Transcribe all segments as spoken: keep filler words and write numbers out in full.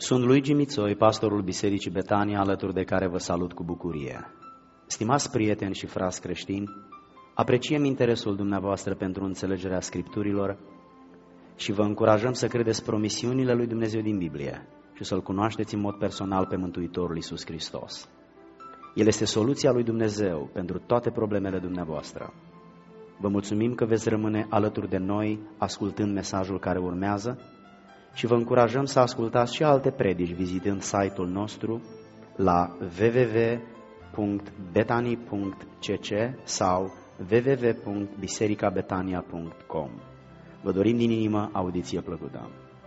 Sunt Luigi Mițoi, pastorul Bisericii Betania, alături de care vă salut cu bucurie. Stimați prieteni și frați creștini, apreciem interesul dumneavoastră pentru înțelegerea Scripturilor și vă încurajăm să credeți promisiunile lui Dumnezeu din Biblie și să-L cunoașteți în mod personal pe Mântuitorul Iisus Hristos. El este soluția lui Dumnezeu pentru toate problemele dumneavoastră. Vă mulțumim că veți rămâne alături de noi ascultând mesajul care urmează și vă încurajăm să ascultați și alte predici vizitând site-ul nostru la w w w punct betani punct c c sau w w w punct biserica betania punct com. Vă dorim din inimă audiție plăcută.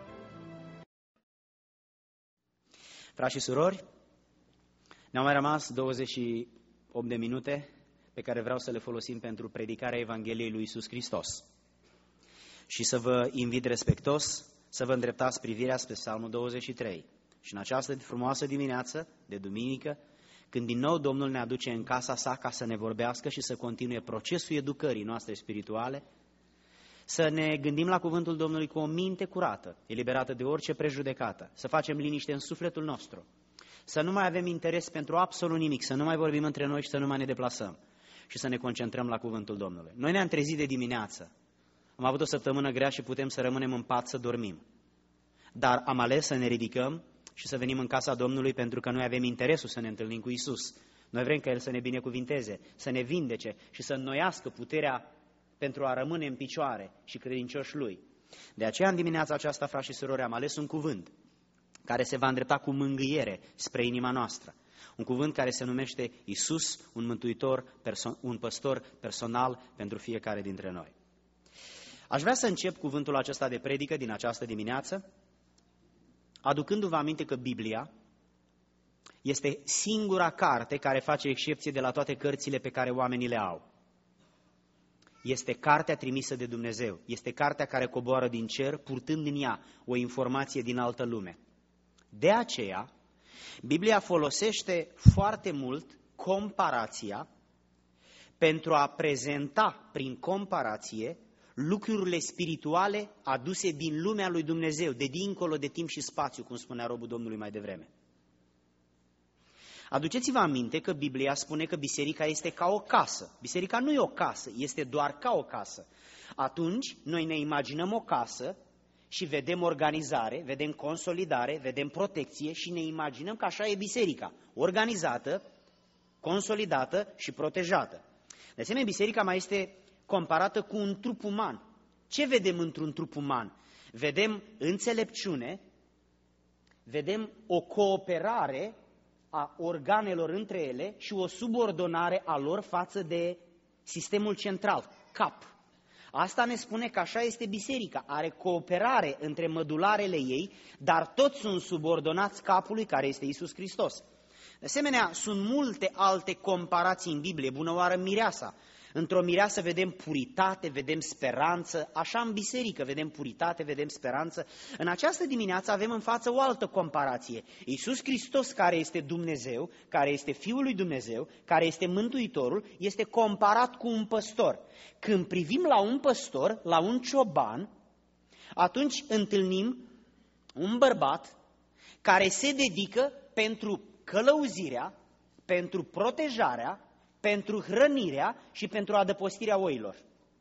Frați și surori, ne-au mai rămas douăzeci și opt de minute pe care vreau să le folosim pentru predicarea Evangheliei lui Iisus Hristos. Și să vă invit respectos să vă îndreptați privirea spre Psalmul douăzeci și trei. Și în această frumoasă dimineață de duminică, când din nou Domnul ne aduce în casa sa ca să ne vorbească și să continue procesul educării noastre spirituale, să ne gândim la cuvântul Domnului cu o minte curată, eliberată de orice prejudecată, să facem liniște în sufletul nostru, să nu mai avem interes pentru absolut nimic, să nu mai vorbim între noi și să nu mai ne deplasăm și să ne concentrăm la cuvântul Domnului. Noi ne-am trezit de dimineață, am avut o săptămână grea și putem să rămânem în pat să dormim, dar am ales să ne ridicăm și să venim în casa Domnului pentru că noi avem interesul să ne întâlnim cu Iisus. Noi vrem ca El să ne binecuvinteze, să ne vindece și să înnoiască puterea pentru a rămâne în picioare și credincioși Lui. De aceea, în dimineața aceasta, frați și surori, am ales un cuvânt care se va îndrepta cu mângâiere spre inima noastră. Un cuvânt care se numește Iisus, un mântuitor, un păstor personal pentru fiecare dintre noi. Aș vrea să încep cuvântul acesta de predică din această dimineață, aducându-vă aminte că Biblia este singura carte care face excepție de la toate cărțile pe care oamenii le au. Este cartea trimisă de Dumnezeu, este cartea care coboară din cer, purtând în ea o informație din altă lume. De aceea, Biblia folosește foarte mult comparația pentru a prezenta prin comparație lucrurile spirituale aduse din lumea lui Dumnezeu, de dincolo de timp și spațiu, cum spunea robul Domnului mai devreme. Aduceți-vă aminte că Biblia spune că biserica este ca o casă. Biserica nu e o casă, este doar ca o casă. Atunci, noi ne imaginăm o casă și vedem organizare, vedem consolidare, vedem protecție și ne imaginăm că așa e biserica, organizată, consolidată și protejată. De asemenea, biserica mai este comparată cu un trup uman. Ce vedem într-un trup uman? Vedem înțelepciune, vedem o cooperare a organelor între ele și o subordonare a lor față de sistemul central, cap. Asta ne spune că așa este biserica, are cooperare între mădularele ei, dar toți sunt subordonați capului care este Iisus Hristos. De asemenea, sunt multe alte comparații în Biblie, bună oară mireasa. Într-o mireasă vedem puritate, vedem speranță, așa în biserică vedem puritate, vedem speranță. În această dimineață avem în față o altă comparație. Iisus Hristos, care este Dumnezeu, care este Fiul lui Dumnezeu, care este Mântuitorul, este comparat cu un păstor. Când privim la un păstor, la un cioban, atunci întâlnim un bărbat care se dedică pentru călăuzirea, pentru protejarea, pentru hrănirea și pentru adăpostirea oilor.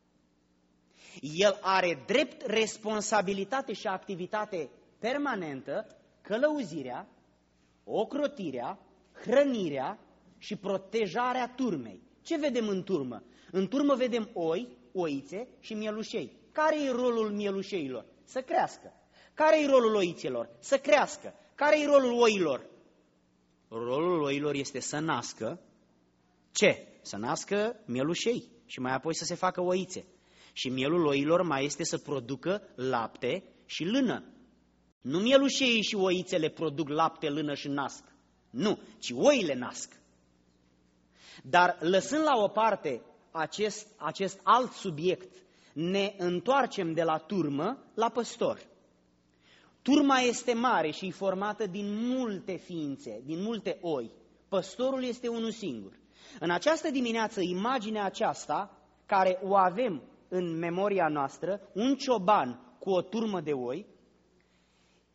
El are drept responsabilitate și activitate permanentă călăuzirea, ocrotirea, hrănirea și protejarea turmei. Ce vedem în turmă? În turmă vedem oi, oițe și mielușei. Care e rolul mielușeilor? Să crească. Care e rolul oițelor? Să crească. Care e rolul oilor? Rolul oilor este să nască. Ce? Să nască mielușei și mai apoi să se facă oițe. Și mielul oilor mai este să producă lapte și lână. Nu mielușeii și oițele produc lapte, lână și nasc. Nu, ci oile nasc. Dar lăsând la o parte acest, acest alt subiect, ne întoarcem de la turmă la păstor. Turma este mare și e formată din multe ființe, din multe oi. Păstorul este unul singur. În această dimineață, imaginea aceasta, care o avem în memoria noastră, un cioban cu o turmă de oi,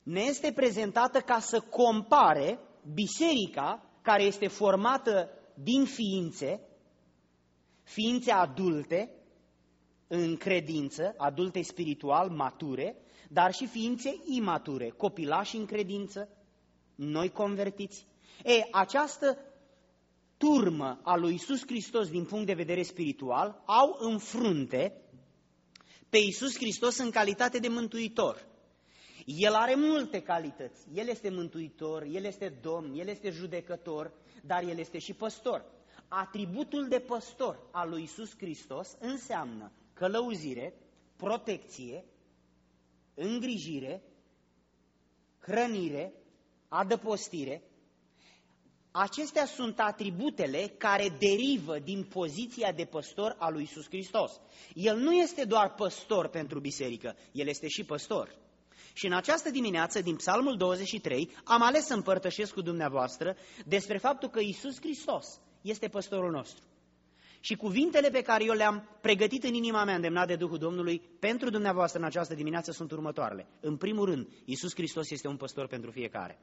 ne este prezentată ca să compare biserica care este formată din ființe, ființe adulte în credință, adulte spiritual, mature, dar și ființe imature, copilași în credință, noi convertiți. E, această turmă a lui Iisus Hristos din punct de vedere spiritual au în frunte pe Iisus Hristos în calitate de mântuitor. El are multe calități. El este mântuitor, El este domn, El este judecător, dar El este și păstor. Atributul de păstor al lui Iisus Hristos înseamnă călăuzire, protecție, îngrijire, hrănire, adăpostire. Acestea sunt atributele care derivă din poziția de păstor al lui Iisus Hristos. El nu este doar păstor pentru biserică, El este și păstor. Și în această dimineață, din Psalmul douăzeci și trei, am ales să împărtășesc cu dumneavoastră despre faptul că Iisus Hristos este păstorul nostru. Și cuvintele pe care eu le-am pregătit în inima mea, îndemnat de Duhul Domnului, pentru dumneavoastră în această dimineață sunt următoarele. În primul rând, Iisus Hristos este un păstor pentru fiecare.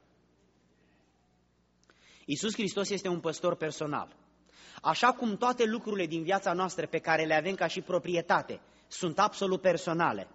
Iisus Hristos este un păstor personal. Așa cum toate lucrurile din viața noastră pe care le avem ca și proprietate sunt absolut personale.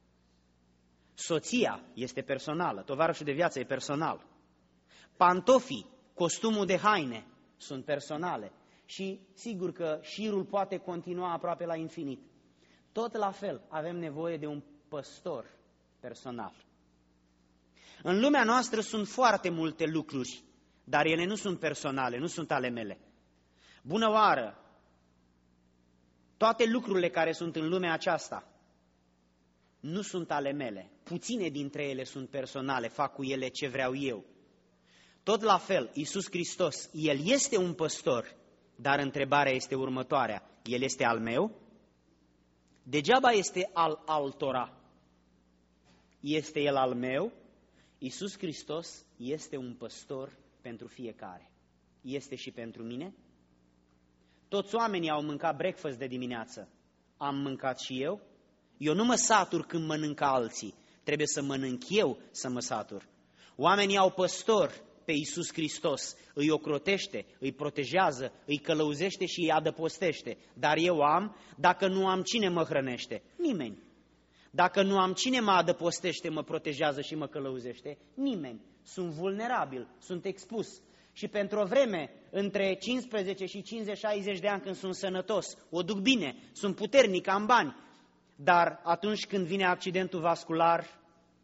Soția este personală, tovarășul de viață e personal. Pantofii, costumul de haine sunt personale. Și sigur că șirul poate continua aproape la infinit. Tot la fel avem nevoie de un păstor personal. În lumea noastră sunt foarte multe lucruri, dar ele nu sunt personale, nu sunt ale mele. Bună oară! Toate lucrurile care sunt în lumea aceasta nu sunt ale mele. Puține dintre ele sunt personale, fac cu ele ce vreau eu. Tot la fel, Iisus Hristos, El este un păstor, dar întrebarea este următoarea. El este al meu? Degeaba este al altora. Este El al meu? Iisus Hristos este un păstor pentru fiecare. Este și pentru mine? Toți oamenii au mâncat breakfast de dimineață. Am mâncat și eu? Eu nu mă satur când mănâncă alții. Trebuie să mănânc eu să mă satur. Oamenii au păstor pe Iisus Hristos, îi ocrotește, îi protejează, îi călăuzește și îi adăpostește. Dar eu am, dacă nu am, cine mă hrănește? Nimeni. Dacă nu am, cine mă adăpostește, mă protejează și mă călăuzește? Nimeni. Sunt vulnerabil, sunt expus. Și pentru o vreme, între cincisprezece și cincizeci șaizeci de ani, când sunt sănătos, o duc bine, sunt puternic, am bani. Dar atunci când vine accidentul vascular,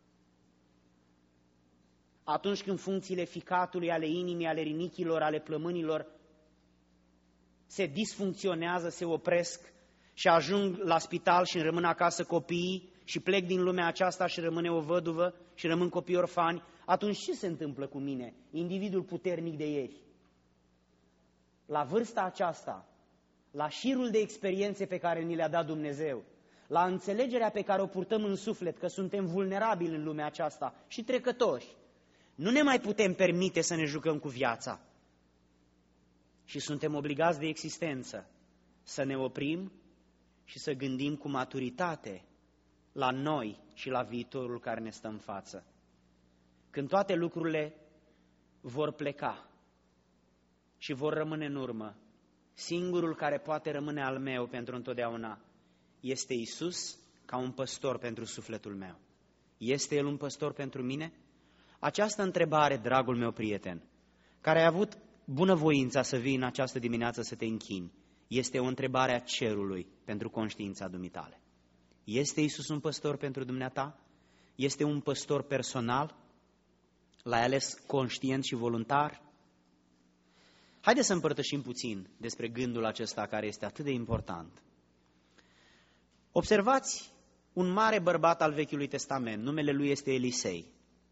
atunci când funcțiile ficatului, ale inimii, ale rinichilor, ale plămânilor se disfuncționează, se opresc și ajung la spital și îmi rămân acasă copiii și plec din lumea aceasta și rămâne o văduvă și rămân copii orfani, atunci ce se întâmplă cu mine, individul puternic de ieri? La vârsta aceasta, la șirul de experiențe pe care ni le-a dat Dumnezeu, la înțelegerea pe care o purtăm în suflet că suntem vulnerabili în lumea aceasta și trecători, nu ne mai putem permite să ne jucăm cu viața și suntem obligați de existență să ne oprim și să gândim cu maturitate la noi și la viitorul care ne stă în față. Când toate lucrurile vor pleca și vor rămâne în urmă, singurul care poate rămâne al meu pentru întotdeauna este Iisus ca un păstor pentru sufletul meu. Este El un păstor pentru mine? Această întrebare, dragul meu prieten, care ai avut bunăvoința să vii în această dimineață să te închini, este o întrebare a cerului pentru conștiința dumitale. Este Iisus un păstor pentru dumneata? Este un păstor personal? L-ai ales conștient și voluntar? Haideți să împărtășim puțin despre gândul acesta care este atât de important. Observați un mare bărbat al Vechiului Testament, numele lui este Elisei.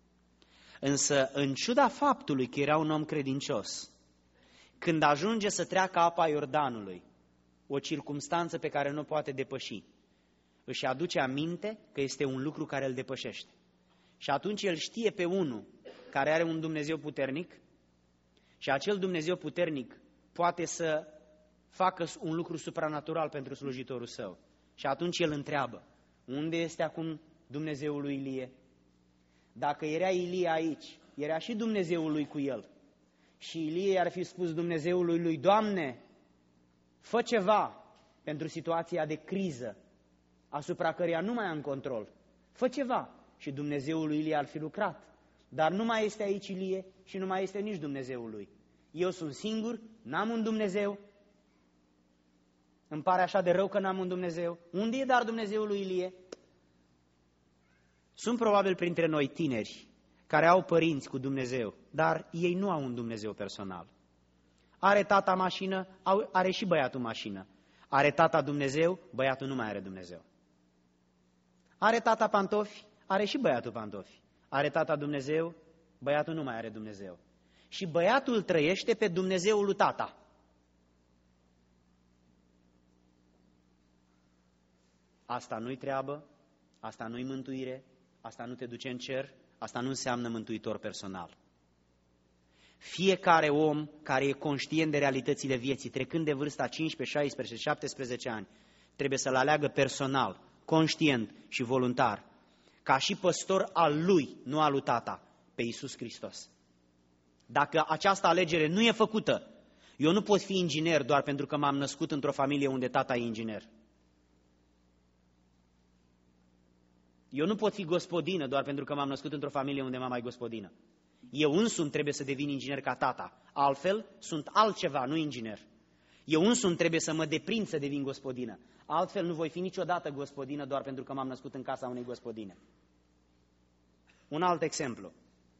Însă, în ciuda faptului că era un om credincios, când ajunge să treacă apa Iordanului, o circumstanță pe care nu poate depăși, își aduce aminte că este un lucru care îl depășește. Și atunci el știe pe unul care are un Dumnezeu puternic și acel Dumnezeu puternic poate să facă un lucru supranatural pentru slujitorul său. Și atunci el întreabă, unde este acum Dumnezeul lui Ilie? Dacă era Ilie aici, era și Dumnezeul lui cu el. Și Ilie ar fi spus Dumnezeului lui, Doamne, fă ceva pentru situația de criză, asupra căreia nu mai am control. Fă ceva. Și Dumnezeul lui Ilie ar fi lucrat. Dar nu mai este aici Ilie și nu mai este nici Dumnezeul lui. Eu sunt singur, n-am un Dumnezeu. Îmi pare așa de rău că n-am un Dumnezeu. Unde e dar Dumnezeul lui Ilie? Sunt probabil printre noi tineri care au părinți cu Dumnezeu, dar ei nu au un Dumnezeu personal. Are tata mașină, are și băiatul mașină. Are tata Dumnezeu, băiatul nu mai are Dumnezeu. Are tata pantofi, are și băiatul pantofi. Are tata Dumnezeu, băiatul nu mai are Dumnezeu. Și băiatul trăiește pe Dumnezeul lui tata. Asta nu-i treabă, asta nu-i mântuire, asta nu te duce în cer, asta nu înseamnă mântuitor personal. Fiecare om care e conștient de realitățile vieții, trecând de vârsta cincisprezece, șaisprezece, șaptesprezece ani, trebuie să-l aleagă personal, conștient și voluntar, ca și păstor al lui, nu al lui tata, pe Iisus Hristos. Dacă această alegere nu e făcută, eu nu pot fi inginer doar pentru că m-am născut într-o familie unde tata e inginer. Eu nu pot fi gospodină doar pentru că m-am născut într-o familie unde mama e gospodină. Eu însumi trebuie să devin inginer ca tata, altfel sunt altceva, nu inginer. Eu însumi trebuie să mă deprind să devin gospodină, altfel nu voi fi niciodată gospodină doar pentru că m-am născut în casa unei gospodine. Un alt exemplu.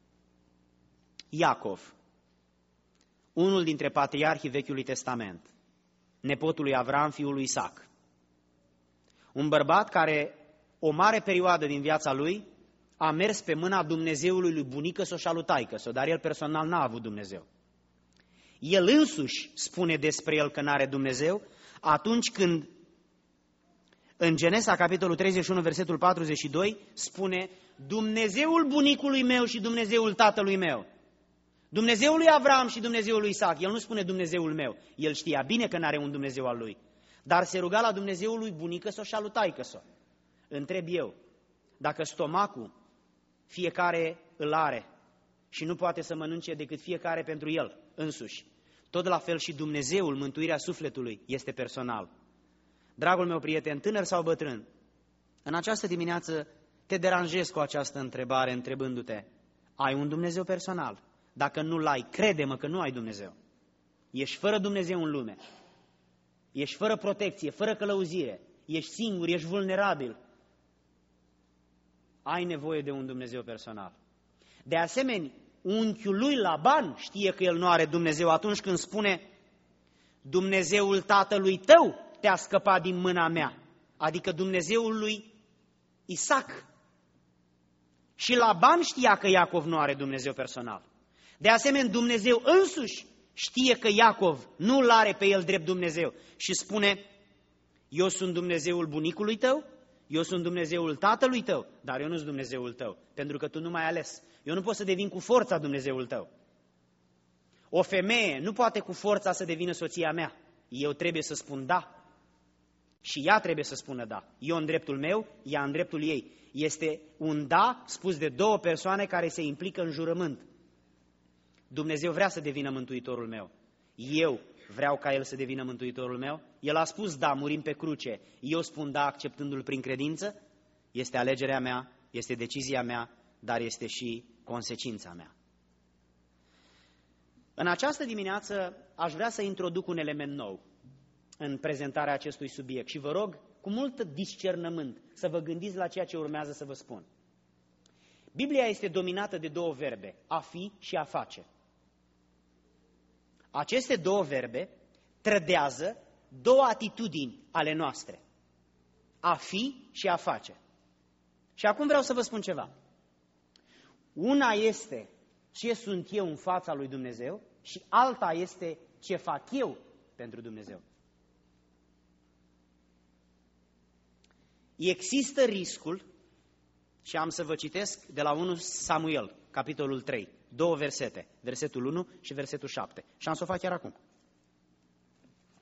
Iacov, unul dintre patriarhii Vechiului Testament, nepotul lui Avram, fiul lui Isaac. Un bărbat care o mare perioadă din viața lui a mers pe mâna Dumnezeului lui bunică-s-o și a lui taică-s-o, dar el personal n-a avut Dumnezeu. El însuși spune despre el că n-are Dumnezeu atunci când în Genesa, capitolul treizeci și unu, versetul patruzeci și doi, spune Dumnezeul bunicului meu și Dumnezeul tatălui meu. Dumnezeul lui Avram și Dumnezeul lui Isaac. El nu spune Dumnezeul meu. El știa bine că n-are un Dumnezeu al lui. Dar se ruga la Dumnezeul lui bunică-s-o și a lui taică-s-o. Întreb eu, dacă stomacul fiecare îl are și nu poate să mănânce decât fiecare pentru el însuși, tot la fel și Dumnezeul, mântuirea sufletului, este personal. Dragul meu prieten, tânăr sau bătrân, în această dimineață te deranjez cu această întrebare întrebându-te, ai un Dumnezeu personal? Dacă nu-l ai, crede-mă că nu ai Dumnezeu. Ești fără Dumnezeu în lume. Ești fără protecție, fără călăuzire. Ești singur, ești vulnerabil. Ai nevoie de un Dumnezeu personal. De asemenea, unchiul lui Laban știe că el nu are Dumnezeu atunci când spune Dumnezeul tatălui tău te-a scăpat din mâna mea. Adică Dumnezeul lui Isaac. Și Laban știa că Iacov nu are Dumnezeu personal. De asemenea, Dumnezeu însuși știe că Iacov nu-l are pe el drept Dumnezeu și spune, eu sunt Dumnezeul bunicului tău, eu sunt Dumnezeul tatălui tău, dar eu nu sunt Dumnezeul tău, pentru că tu nu m-ai ales. Eu nu pot să devin cu forța Dumnezeul tău. O femeie nu poate cu forța să devină soția mea. Eu trebuie să spun da. Și ea trebuie să spună da. Eu în dreptul meu, ea în dreptul ei. Este un da spus de două persoane care se implică în jurământ. Dumnezeu vrea să devină mântuitorul meu. Eu vreau ca El să devină mântuitorul meu. El a spus da, murim pe cruce. Eu spun da, acceptându-L prin credință. Este alegerea mea, este decizia mea, dar este și consecința mea. În această dimineață aș vrea să introduc un element nou în prezentarea acestui subiect și vă rog cu mult discernământ să vă gândiți la ceea ce urmează să vă spun. Biblia este dominată de două verbe, a fi și a face. Aceste două verbe trădează două atitudini ale noastre, a fi și a face. Și acum vreau să vă spun ceva. Una este ce sunt eu în fața lui Dumnezeu și alta este ce fac eu pentru Dumnezeu. Există riscul, și am să vă citesc de la unu Samuel, capitolul trei, două versete, versetul unu și versetul șapte. Și am să o fac chiar acum.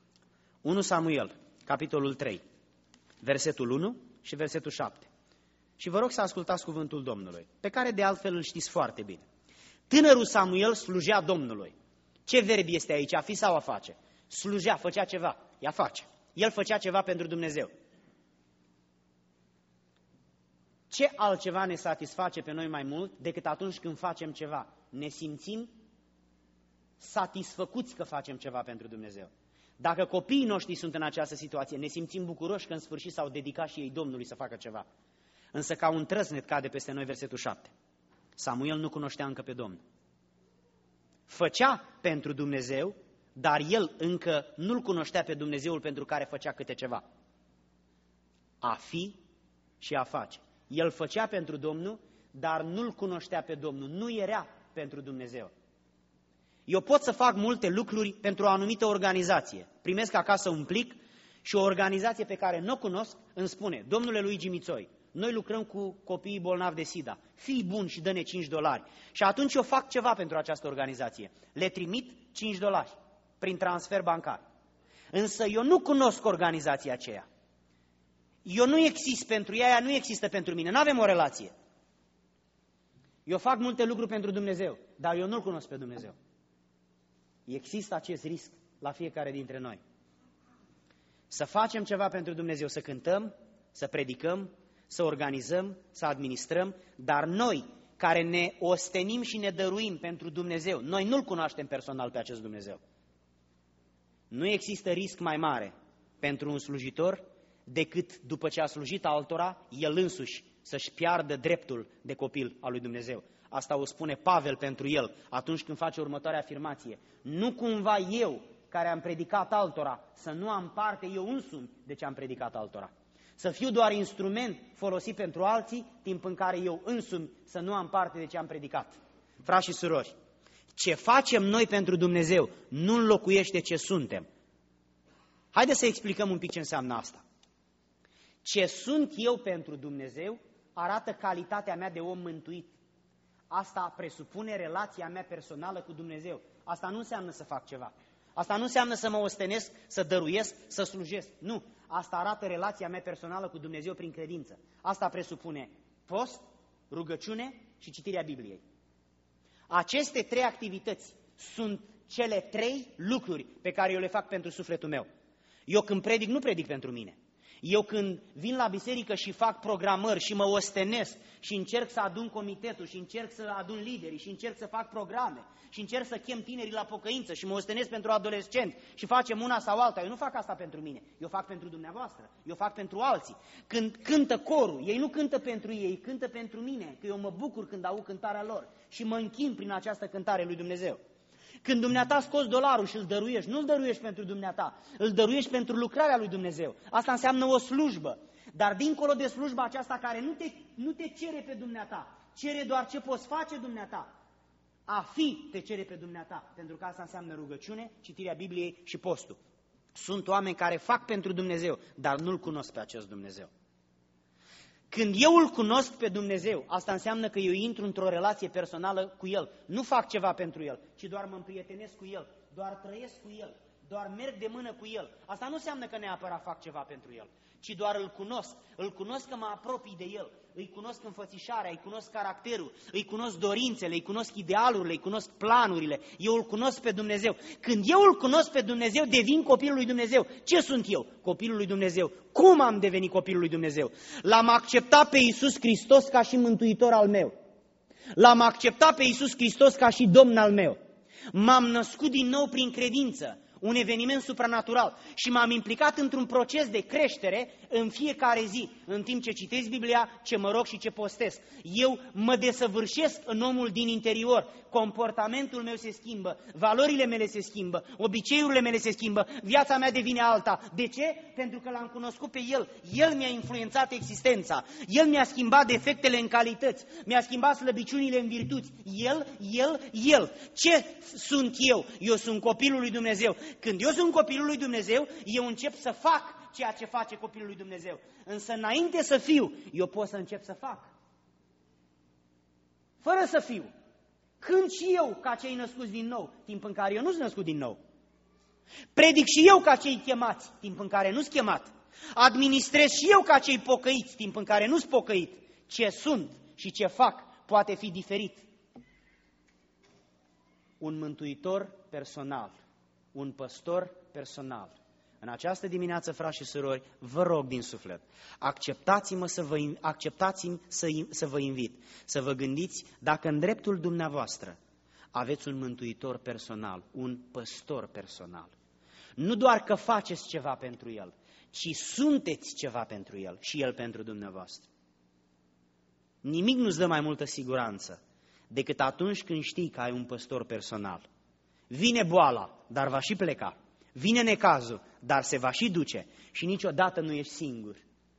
unu Samuel, capitolul trei, versetul unu și versetul șapte. Și vă rog să ascultați cuvântul Domnului, pe care de altfel îl știți foarte bine. Tânărul Samuel slujea Domnului. Ce verb este aici, a fi sau a face? Slujea, făcea ceva, ea face. El făcea ceva pentru Dumnezeu. Ce altceva ne satisface pe noi mai mult decât atunci când facem ceva? Ne simțim satisfăcuți că facem ceva pentru Dumnezeu. Dacă copiii noștri sunt în această situație, ne simțim bucuroși că în sfârșit s-au dedicat și ei Domnului să facă ceva. Însă ca un trăsnet cade peste noi versetul șapte. Samuel nu cunoștea încă pe Domnul. Făcea pentru Dumnezeu, dar el încă nu-L cunoștea pe Dumnezeul pentru care făcea câte ceva. A fi și a face. El făcea pentru Domnul, dar nu-L cunoștea pe Domnul. Nu era pentru Dumnezeu. Eu pot să fac multe lucruri pentru o anumită organizație. Primesc acasă un plic și o organizație pe care nu o cunosc îmi spune: domnule Luigi Mițoi, noi lucrăm cu copiii bolnavi de SIDA. Fii bun și dă-ne cinci dolari. Și atunci eu fac ceva pentru această organizație. Le trimit cinci dolari prin transfer bancar. Însă eu nu cunosc organizația aceea. Eu nu exist pentru ea, ea nu există pentru mine. Nu avem o relație. Eu fac multe lucruri pentru Dumnezeu, dar eu nu-L cunosc pe Dumnezeu. Există acest risc la fiecare dintre noi. Să facem ceva pentru Dumnezeu, să cântăm, să predicăm, să organizăm, să administrăm, dar noi care ne ostenim și ne dăruim pentru Dumnezeu, noi nu-L cunoaștem personal pe acest Dumnezeu. Nu există risc mai mare pentru un slujitor decât după ce a slujit altora, el însuși să-și piardă dreptul de copil al lui Dumnezeu. Asta o spune Pavel pentru el atunci când face următoarea afirmație. Nu cumva eu, care am predicat altora, să nu am parte eu însumi de ce am predicat altora. Să fiu doar instrument folosit pentru alții, timp în care eu însumi să nu am parte de ce am predicat. Frați și surori, ce facem noi pentru Dumnezeu nu înlocuiește ce suntem. Haideți să explicăm un pic ce înseamnă asta. Ce sunt eu pentru Dumnezeu arată calitatea mea de om mântuit. Asta presupune relația mea personală cu Dumnezeu. Asta nu înseamnă să fac ceva. Asta nu înseamnă să mă ostenesc, să dăruiesc, să slujesc. Nu. Asta arată relația mea personală cu Dumnezeu prin credință. Asta presupune post, rugăciune și citirea Bibliei. Aceste trei activități sunt cele trei lucruri pe care eu le fac pentru sufletul meu. Eu când predic, nu predic pentru mine. Eu când vin la biserică și fac programări și mă ostenesc și încerc să adun comitetul și încerc să adun liderii și încerc să fac programe și încerc să chem tinerii la pocăință și mă ostenesc pentru adolescenți și facem una sau alta, eu nu fac asta pentru mine, eu fac pentru dumneavoastră, eu fac pentru alții. Când cântă corul, ei nu cântă pentru ei, ei cântă pentru mine, că eu mă bucur când aud cântarea lor și mă închin prin această cântare lui Dumnezeu. Când dumneata scoți dolarul și îl dăruiești, nu îl dăruiești pentru dumneata, îl dăruiești pentru lucrarea lui Dumnezeu. Asta înseamnă o slujbă. Dar dincolo de slujba aceasta care nu te, nu te cere pe dumneata, cere doar ce poți face dumneata. A fi te cere pe dumneata, pentru că asta înseamnă rugăciune, citirea Bibliei și postul. Sunt oameni care fac pentru Dumnezeu, dar nu-L cunosc pe acest Dumnezeu. Când eu îl cunosc pe Dumnezeu, asta înseamnă că eu intru într-o relație personală cu El. Nu fac ceva pentru El, ci doar mă împrietenesc cu El, doar trăiesc cu El, doar merg de mână cu El. Asta nu înseamnă că neapărat fac ceva pentru El, ci doar îl cunosc. Îl cunosc că mă apropii de El, îi cunosc înfățișarea, îi cunosc caracterul, îi cunosc dorințele, îi cunosc idealurile, îi cunosc planurile. Eu îl cunosc pe Dumnezeu. Când eu îl cunosc pe Dumnezeu, devin copilul lui Dumnezeu. Ce sunt eu? Copilul lui Dumnezeu. Cum am devenit copilul lui Dumnezeu? L-am acceptat pe Iisus Hristos ca și mântuitor al meu. L-am acceptat pe Iisus Hristos ca și Domn al meu. M-am născut din nou prin credință. Un eveniment supranatural și m-am implicat într-un proces de creștere în fiecare zi, în timp ce citesc Biblia, ce mă rog și ce postez. Eu mă desăvârșesc în omul din interior, comportamentul meu se schimbă, valorile mele se schimbă, obiceiurile mele se schimbă, viața mea devine alta. De ce? Pentru că L-am cunoscut pe El. El mi-a influențat existența, El mi-a schimbat defectele în calități, mi-a schimbat slăbiciunile în virtuți. El, El, El. Ce sunt eu? Eu sunt copilul lui Dumnezeu. Când eu sunt copilul lui Dumnezeu, eu încep să fac ceea ce face copilul lui Dumnezeu. Însă înainte să fiu, eu pot să încep să fac. Fără să fiu. Cânt și eu ca cei născuți din nou, timp în care eu nu sunt născut din nou. Predic și eu ca cei chemați, timp în care nu sunt chemat. Administrez și eu ca cei pocăiți, timp în care nu sunt pocăit. ce sunt și ce fac poate fi diferit. Un mântuitor personal, un păstor personal. În această dimineață, frați și surori, vă rog din suflet, acceptați-mă să vă, acceptați-mi să, să vă invit, să vă gândiți dacă în dreptul dumneavoastră aveți un mântuitor personal, un păstor personal. Nu doar că faceți ceva pentru el, ci sunteți ceva pentru el și el pentru dumneavoastră. Nimic nu-ți dă mai multă siguranță decât atunci când știi că ai un păstor personal. Vine boala, dar va și pleca. Vine necazul, dar se va și duce și niciodată nu ești singur.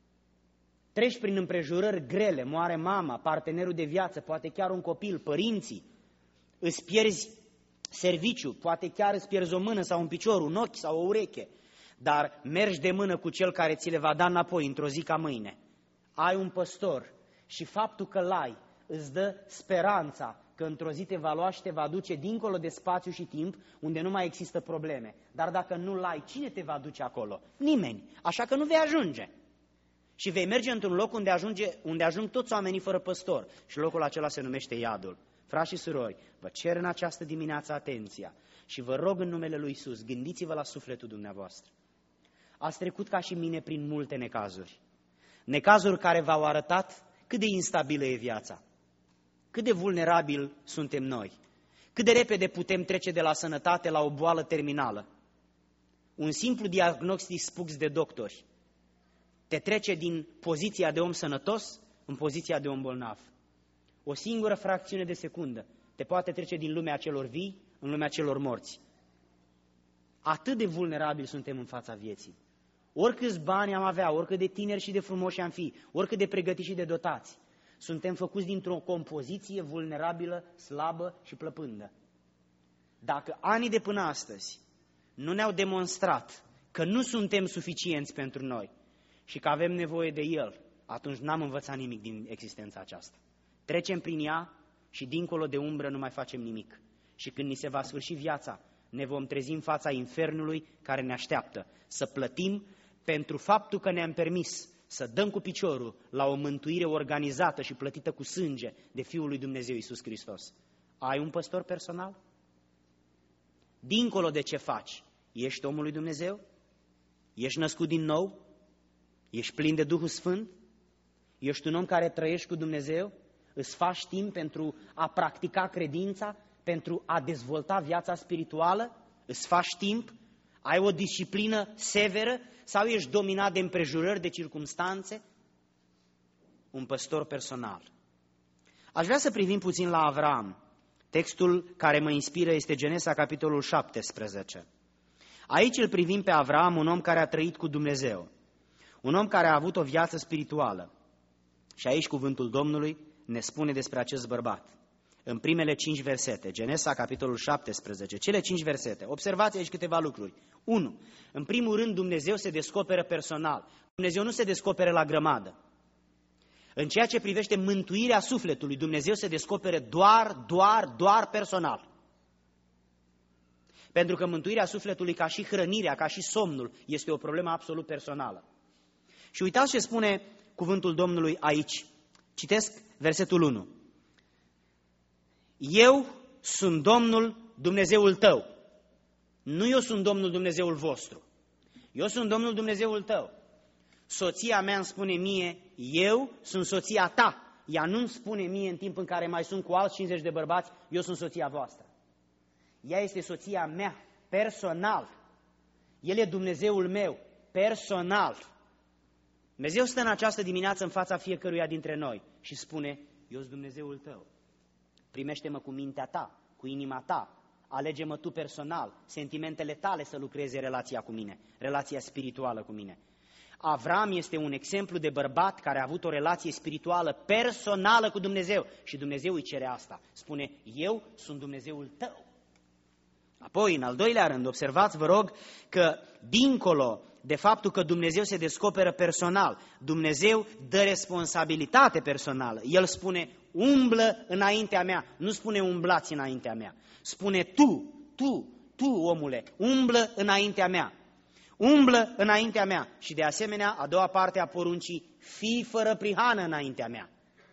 Treci prin împrejurări grele, moare mama, partenerul de viață, poate chiar un copil, părinții, îți pierzi serviciu, poate chiar îți pierzi o mână sau un picior, un ochi sau o ureche, dar mergi de mână cu cel care ți le va da înapoi într-o zi ca mâine. Ai un păstor și faptul că l-ai îți dă speranța că într-o zi te va lua și te va duce dincolo de spațiu și timp, unde nu mai există probleme. Dar dacă nu-l ai, cine te va duce acolo? Nimeni. Așa că nu vei ajunge. Și vei merge într-un loc unde, ajunge, unde ajung toți oamenii fără păstor. Și locul acela se numește iadul. Frați și surori, vă cer în această dimineață atenția și vă rog în numele lui Iisus, gândiți-vă la sufletul dumneavoastră. Ați trecut ca și mine prin multe necazuri. Necazuri care v-au arătat cât de instabilă e viața. Cât de vulnerabil suntem noi, cât de repede putem trece de la sănătate la o boală terminală. Un simplu diagnostic spus de doctori te trece din poziția de om sănătos în poziția de om bolnav. O singură fracțiune de secundă te poate trece din lumea celor vii în lumea celor morți. Atât de vulnerabili suntem în fața vieții. Oricâți bani am avea, oricât de tineri și de frumoși am fi, oricât de pregătiți și de dotați, suntem făcuți dintr-o compoziție vulnerabilă, slabă și plăpândă. Dacă anii de până astăzi nu ne-au demonstrat că nu suntem suficienți pentru noi și că avem nevoie de El, atunci n-am învățat nimic din existența aceasta. Trecem prin ea și dincolo de umbră nu mai facem nimic. Și când ni se va sfârși viața, ne vom trezi în fața infernului care ne așteaptă să plătim pentru faptul că ne-am permis să dăm cu piciorul la o mântuire organizată și plătită cu sânge de Fiul lui Dumnezeu Iisus Hristos. Ai un păstor personal? Dincolo de ce faci, ești omul lui Dumnezeu? Ești născut din nou? Ești plin de Duhul Sfânt? Ești un om care trăiești cu Dumnezeu? Îți faci timp pentru a practica credința, pentru a dezvolta viața spirituală? Îți faci timp? Ai o disciplină severă sau ești dominat de împrejurări, de circumstanțe? Un păstor personal. Aș vrea să privim puțin la Avram. Textul care mă inspiră este Genesa, capitolul șaptesprezece. Aici îl privim pe Avram, un om care a trăit cu Dumnezeu, un om care a avut o viață spirituală. Și aici cuvântul Domnului ne spune despre acest bărbat. În primele cinci versete, Genesa, capitolul șaptesprezece, cele cinci versete, observați aici câteva lucruri. unu. În primul rând, Dumnezeu se descoperă personal. Dumnezeu nu se descoperă la grămadă. În ceea ce privește mântuirea sufletului, Dumnezeu se descoperă doar, doar, doar personal. Pentru că mântuirea sufletului, ca și hrănirea, ca și somnul, este o problemă absolut personală. Și uitați ce spune cuvântul Domnului aici. Citesc versetul unu. Eu sunt Domnul Dumnezeul tău. Nu eu sunt Domnul Dumnezeul vostru. Eu sunt Domnul Dumnezeul tău. Soția mea îmi spune mie, eu sunt soția ta. Ea nu îmi spune mie în timp în care mai sunt cu alți cincizeci de bărbați, eu sunt soția voastră. Ea este soția mea, personal. El e Dumnezeul meu, personal. Dumnezeu stă în această dimineață în fața fiecăruia dintre noi și spune, eu sunt Dumnezeul tău. Primește-mă cu mintea ta, cu inima ta, alege-mă tu personal, sentimentele tale să lucreze relația cu mine, relația spirituală cu mine. Avram este un exemplu de bărbat care a avut o relație spirituală personală cu Dumnezeu și Dumnezeu îi cere asta. Spune, eu sunt Dumnezeul tău. Apoi, în al doilea rând, observați, vă rog, că dincolo de faptul că Dumnezeu se descoperă personal, Dumnezeu dă responsabilitate personală. El spune, umblă înaintea mea, nu spune umblați înaintea mea. Spune tu, tu, tu, omule, umblă înaintea mea. Umblă înaintea mea. Și de asemenea, a doua parte a poruncii, fii fără prihană înaintea mea.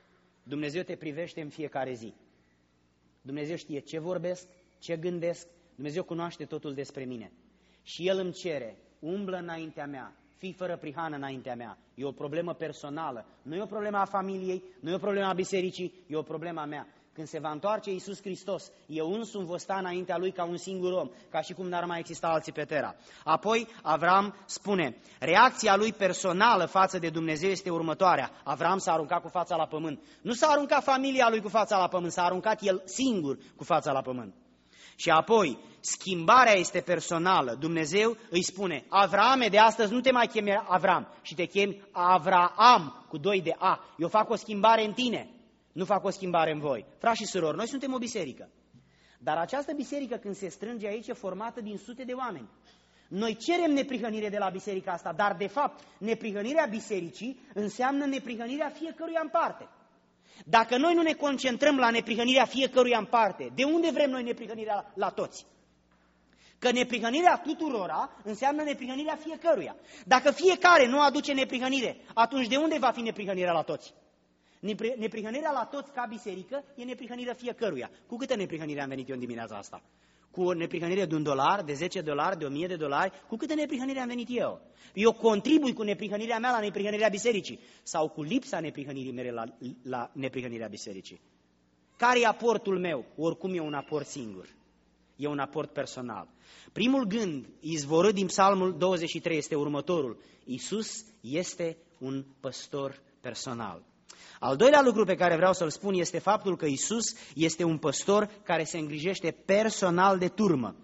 Dumnezeu te privește în fiecare zi. Dumnezeu știe ce vorbesc, ce gândesc, Dumnezeu cunoaște totul despre mine. Și El îmi cere, umblă înaintea mea, fii fără prihană înaintea mea. E o problemă personală, nu e o problemă a familiei, nu e o problemă a bisericii, e o problemă a mea. Când se va întoarce Iisus Hristos, eu însumi voi sta înaintea Lui ca un singur om, ca și cum n-ar mai exista alții pe tera. Apoi Avram spune, reacția lui personală față de Dumnezeu este următoarea. Avram s-a aruncat cu fața la pământ. Nu s-a aruncat familia lui cu fața la pământ, s-a aruncat el singur cu fața la pământ. Și apoi, schimbarea este personală. Dumnezeu îi spune, Avrame, de astăzi nu te mai chemi Avram, și te chemi Avraam, cu doi de A. Eu fac o schimbare în tine, nu fac o schimbare în voi. Frați și surori, noi suntem o biserică. Dar această biserică, când se strânge aici, e formată din sute de oameni. Noi cerem neprihănire de la biserica asta, dar de fapt, neprihănirea bisericii înseamnă neprihănirea fiecăruia în parte. Dacă noi nu ne concentrăm la neprihănirea fiecăruia în parte, de unde vrem noi neprihănirea la, la toți? Că neprihănirea tuturora înseamnă neprihănirea fiecăruia. Dacă fiecare nu aduce neprihănire, atunci de unde va fi neprihănirea la toți? Neprihănirea la toți ca biserică e neprihănirea fiecăruia. Cu câtă neprihănire am venit eu în dimineața asta? Cu o neprihănire de un dolar, de zece dolari, de o mie de dolari? Cu câtă neprihănire am venit eu? Eu contribui cu neprihănirea mea la neprihănirea bisericii sau cu lipsa neprihănirii mele la, la neprihănirea bisericii? Care e aportul meu? Oricum e un aport singur. E un aport personal. Primul gând izvorât din Psalmul douăzeci și trei este următorul. Iisus este un păstor personal. Al doilea lucru pe care vreau să-l spun este faptul că Iisus este un păstor care se îngrijește personal de turmă.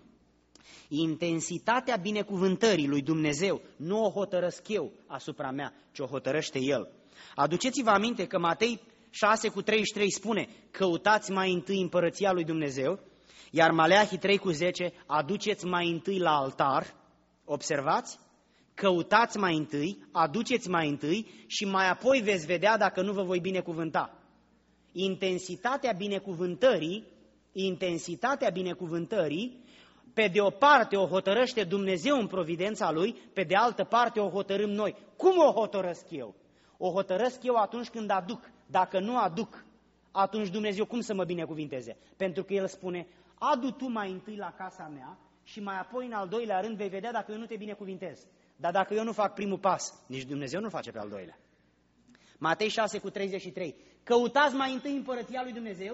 Intensitatea binecuvântării lui Dumnezeu nu o hotărăsc eu asupra mea, ci o hotărăște El. Aduceți-vă aminte că Matei șase cu treizeci și trei spune, căutați mai întâi împărăția lui Dumnezeu, iar Maleahi trei cu zece, aduceți mai întâi la altar, observați? Căutați mai întâi, aduceți mai întâi și mai apoi veți vedea dacă nu vă voi binecuvânta. Intensitatea binecuvântării, intensitatea binecuvântării, pe de o parte o hotărăște Dumnezeu în providența Lui, pe de altă parte o hotărâm noi. Cum o hotărăsc eu? O hotărăsc eu atunci când aduc. Dacă nu aduc, atunci Dumnezeu cum să mă binecuvinteze? Pentru că El spune, adu tu mai întâi la casa mea și mai apoi în al doilea rând vei vedea dacă eu nu te binecuvintez. Dar dacă eu nu fac primul pas, nici Dumnezeu nu face pe al doilea. Matei șase cu treizeci și trei. Căutați mai întâi împărăția lui Dumnezeu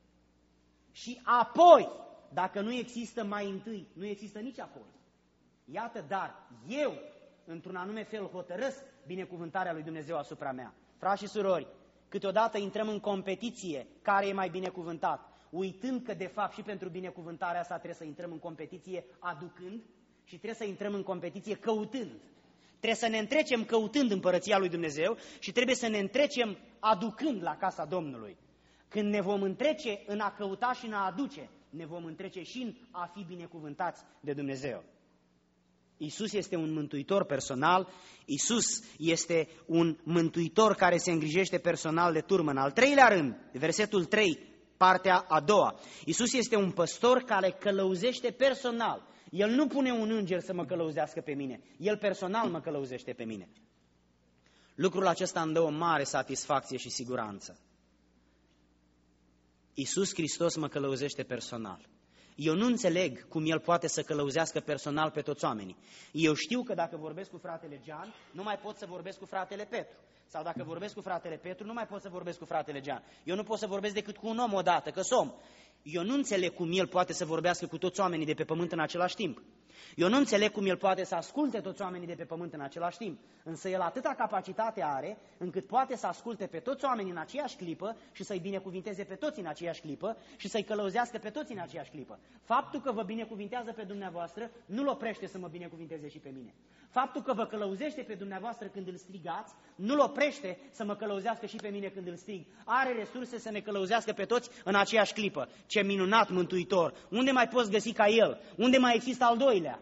și apoi, dacă nu există mai întâi, nu există nici apoi. Iată, dar eu, într-un anume fel, hotărăsc binecuvântarea lui Dumnezeu asupra mea. Frați și surori, câteodată intrăm în competiție care e mai binecuvântat, uitând că de fapt și pentru binecuvântarea asta trebuie să intrăm în competiție aducând, și trebuie să intrăm în competiție căutând. Trebuie să ne întrecem căutând împărăția lui Dumnezeu și trebuie să ne întrecem aducând la casa Domnului. Când ne vom întrece în a căuta și în a aduce, ne vom întrece și în a fi binecuvântați de Dumnezeu. Iisus este un mântuitor personal, Iisus este un mântuitor care se îngrijește personal de turmă. În al treilea rând, versetul trei, partea a doua, Iisus este un păstor care călăuzește personal. El nu pune un înger să mă călăuzească pe mine. El personal mă călăuzește pe mine. Lucrul acesta îmi dă o mare satisfacție și siguranță. Iisus Hristos mă călăuzește personal. Eu nu înțeleg cum El poate să călăuzească personal pe toți oamenii. Eu știu că dacă vorbesc cu fratele Gian, nu mai pot să vorbesc cu fratele Petru. Sau dacă vorbesc cu fratele Petru, nu mai pot să vorbesc cu fratele Gian. Eu nu pot să vorbesc decât cu un om odată, că som. Eu nu înțeleg cum El poate să vorbească cu toți oamenii de pe pământ în același timp. Eu nu înțeleg cum El poate să asculte toți oamenii de pe pământ în același timp. Însă El atâta capacitate are, încât poate să asculte pe toți oamenii în aceeași clipă și să-i binecuvinteze pe toți în aceeași clipă și să-i călăuzească pe toți în aceeași clipă. Faptul că vă binecuvintează pe dumneavoastră nu-L oprește să mă binecuvinteze și pe mine. Faptul că vă călăuzește pe dumneavoastră când îl strigați, nu-L oprește să mă călăuzească și pe mine când îl strig. Are resurse să ne călăuzească pe toți în aceeași clipă. Ce minunat Mântuitor! Unde mai poți găsi ca El? Unde mai există al doilea?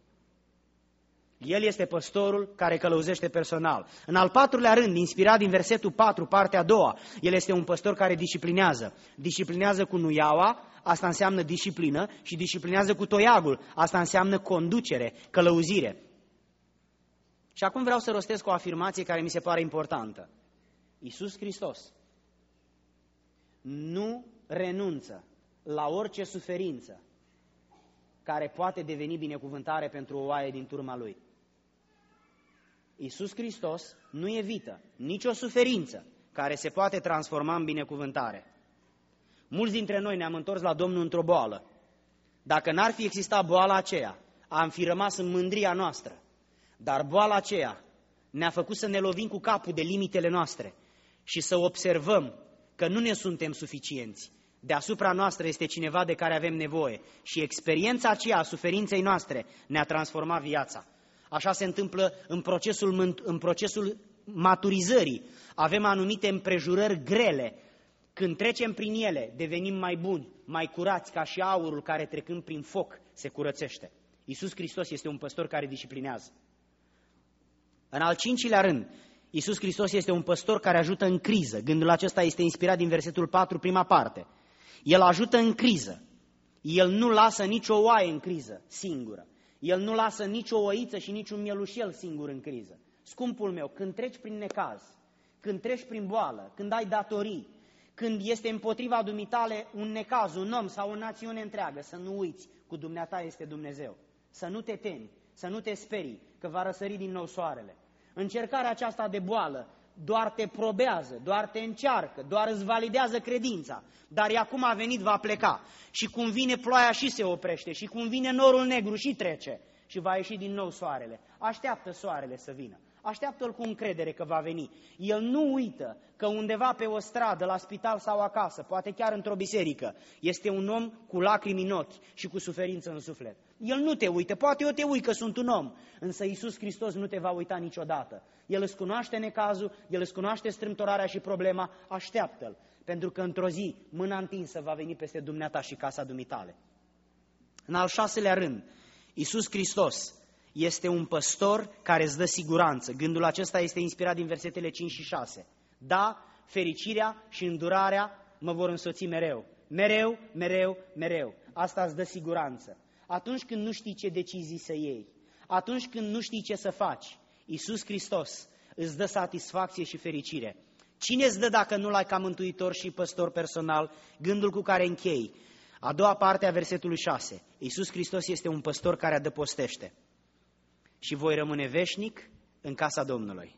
El este păstorul care călăuzește personal. În al patrulea rând, inspirat din versetul patru, partea a doua, El este un păstor care disciplinează. Disciplinează cu nuiaua, asta înseamnă disciplină, și disciplinează cu toiagul, asta înseamnă conducere, călăuzire. Și acum vreau să rostesc o afirmație care mi se pare importantă. Iisus Hristos nu renunță la orice suferință care poate deveni binecuvântare pentru o oaie din turma lui. Iisus Hristos nu evită nicio suferință care se poate transforma în binecuvântare. Mulți dintre noi ne-am întors la Domnul într-o boală. Dacă n-ar fi existat boala aceea, am fi rămas în mândria noastră. Dar boala aceea ne-a făcut să ne lovim cu capul de limitele noastre și să observăm că nu ne suntem suficienți. Deasupra noastră este cineva de care avem nevoie și experiența aceea a suferinței noastre ne-a transformat viața. Așa se întâmplă în procesul, în procesul maturizării. Avem anumite împrejurări grele. Când trecem prin ele, devenim mai buni, mai curați, ca și aurul care trecând prin foc se curățește. Iisus Hristos este un păstor care disciplinează. În al cincilea rând, Iisus Hristos este un păstor care ajută în criză. Gândul acesta este inspirat din versetul patru, prima parte. El ajută în criză. El nu lasă nicio oaie în criză singură. El nu lasă nicio oiță și niciun mielușel singur în criză. Scumpul meu, când treci prin necaz, când treci prin boală, când ai datorii, când este împotriva dumitale un necaz, un om sau o națiune întreagă, să nu uiți, cu dumneata este Dumnezeu. Să nu te temi, să nu te sperii, că va răsări din nou soarele. Încercarea aceasta de boală doar te probează, doar te încearcă, doar îți validează credința, dar ea cum a venit va pleca. Și cum vine ploaia și se oprește, și cum vine norul negru și trece și va ieși din nou soarele. Așteaptă soarele să vină, așteaptă-l cu încredere că va veni. El nu uită că undeva pe o stradă, la spital sau acasă, poate chiar într-o biserică, este un om cu lacrimi în ochi și cu suferință în suflet. El nu te uită, poate eu te uit că sunt un om, însă Iisus Hristos nu te va uita niciodată. El îți cunoaște necazul, El îți cunoaște strâmtorarea și problema, așteaptă-l, pentru că într-o zi mâna întinsă va veni peste dumneata și casa dumitale. În al șaselea rând, Iisus Hristos este un păstor care îți dă siguranță. Gândul acesta este inspirat din versetele cinci și șase. Da, fericirea și îndurarea mă vor însoți mereu. Mereu, mereu, mereu. Asta îți dă siguranță. Atunci când nu știi ce decizii să iei, atunci când nu știi ce să faci, Iisus Hristos îți dă satisfacție și fericire. Cine îți dă dacă nu l-ai ca mântuitor și păstor personal? Gândul cu care închei. A doua parte a versetului șase. Iisus Hristos este un păstor care adăpostește. Și voi rămâne veșnic în casa Domnului.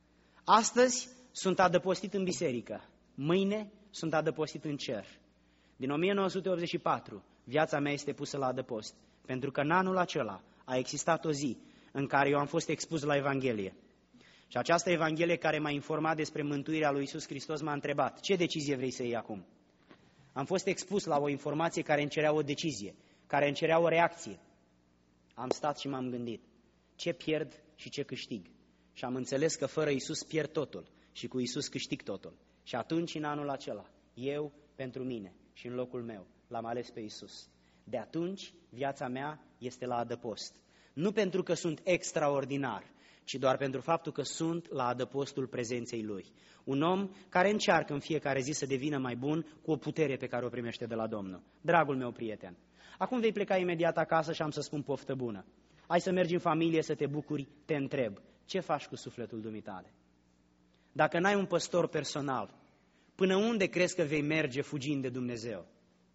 Astăzi sunt adăpostit în biserică, mâine sunt adăpostit în cer. Din o mie nouă sute optzeci și patru, viața mea este pusă la adăpost, pentru că în anul acela a existat o zi în care eu am fost expus la Evanghelie. Și această Evanghelie care m-a informat despre mântuirea lui Iisus Hristos m-a întrebat, ce decizie vrei să iei acum? Am fost expus la o informație care îmi cerea o decizie, care îmi cerea o reacție. Am stat și m-am gândit, ce pierd și ce câștig? Și am înțeles că fără Iisus pierd totul și cu Iisus câștig totul. Și atunci, în anul acela, eu, pentru mine și în locul meu, l-am ales pe Iisus. De atunci, viața mea este la adăpost. Nu pentru că sunt extraordinar, ci doar pentru faptul că sunt la adăpostul prezenței Lui. Un om care încearcă în fiecare zi să devină mai bun cu o putere pe care o primește de la Domnul. Dragul meu prieten, acum vei pleca imediat acasă și am să spun poftă bună. Hai să mergi în familie să te bucuri, te întreb, ce faci cu sufletul dumitale? Dacă n-ai un păstor personal, până unde crezi că vei merge fugind de Dumnezeu?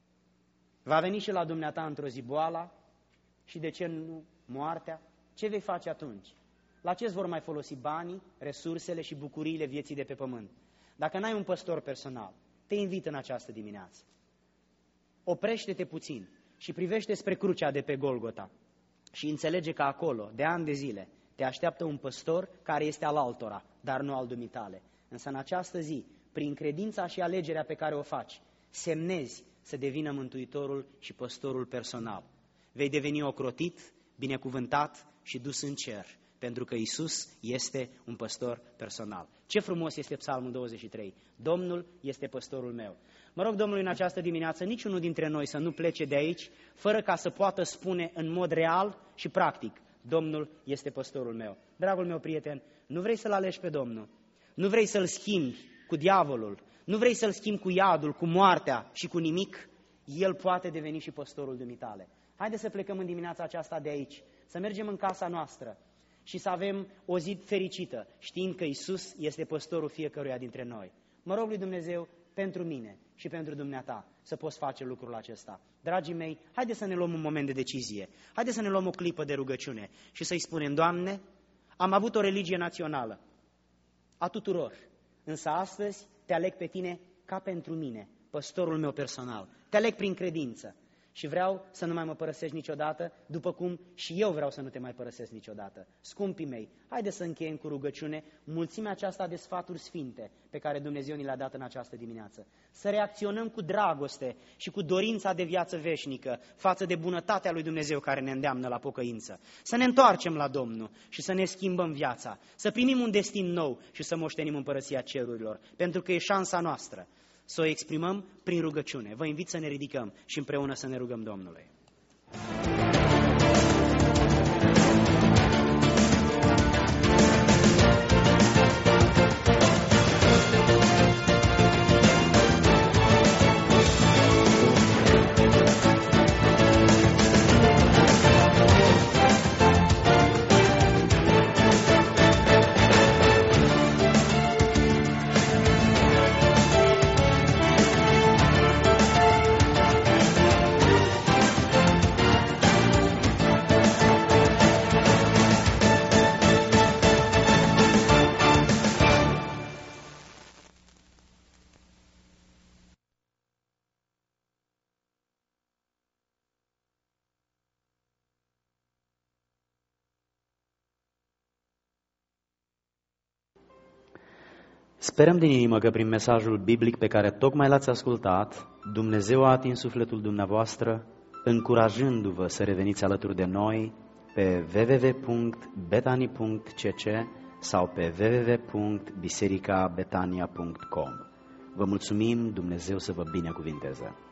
Va veni și la dumneata într-o zi boala și de ce nu moartea? Ce vei face atunci? La ce îți vor mai folosi banii, resursele și bucuriile vieții de pe pământ? Dacă n-ai un păstor personal, te invit în această dimineață. Oprește-te puțin și privește spre crucea de pe Golgota și înțelege că acolo, de ani de zile, te așteaptă un păstor care este al altora, dar nu al dumitale. Însă în această zi, prin credința și alegerea pe care o faci, semnezi să devină mântuitorul și păstorul personal. Vei deveni ocrotit, binecuvântat și dus în cer, pentru că Iisus este un păstor personal. Ce frumos este Psalmul douăzeci și trei. Domnul este păstorul meu. Mă rog Domnului în această dimineață, niciunul dintre noi să nu plece de aici, fără ca să poată spune în mod real și practic, Domnul este păstorul meu. Dragul meu prieten, nu vrei să-L alegi pe Domnul, nu vrei să-L schimbi cu diavolul, nu vrei să-L schimbi cu iadul, cu moartea și cu nimic, El poate deveni și păstorul dumitale. Haideți să plecăm în dimineața aceasta de aici, să mergem în casa noastră și să avem o zi fericită, știind că Iisus este păstorul fiecăruia dintre noi. Mă rog lui Dumnezeu pentru mine și pentru dumneata să poți face lucrul acesta. Dragii mei, haideți să ne luăm un moment de decizie, haideți să ne luăm o clipă de rugăciune și să-i spunem: Doamne, am avut o religie națională a tuturor, însă astăzi te aleg pe tine ca pentru mine, păstorul meu personal. Te aleg prin credință și vreau să nu mai mă părăsești niciodată, după cum și eu vreau să nu te mai părăsesc niciodată. Scumpii mei, haideți să încheiem cu rugăciune mulțimea aceasta de sfaturi sfinte pe care Dumnezeu ni le-a dat în această dimineață. Să reacționăm cu dragoste și cu dorința de viață veșnică față de bunătatea lui Dumnezeu care ne îndeamnă la pocăință. Să ne întoarcem la Domnul și să ne schimbăm viața, să primim un destin nou și să moștenim împărăția cerurilor, pentru că e șansa noastră să o exprimăm prin rugăciune. Vă invit să ne ridicăm și împreună să ne rugăm Domnului. Sperăm din inimă că prin mesajul biblic pe care tocmai l-ați ascultat, Dumnezeu a atins sufletul dumneavoastră, încurajându-vă să reveniți alături de noi pe w w w punct betani punct c c sau pe w w w punct biserica betania punct com. Vă mulțumim, Dumnezeu să vă binecuvinteze!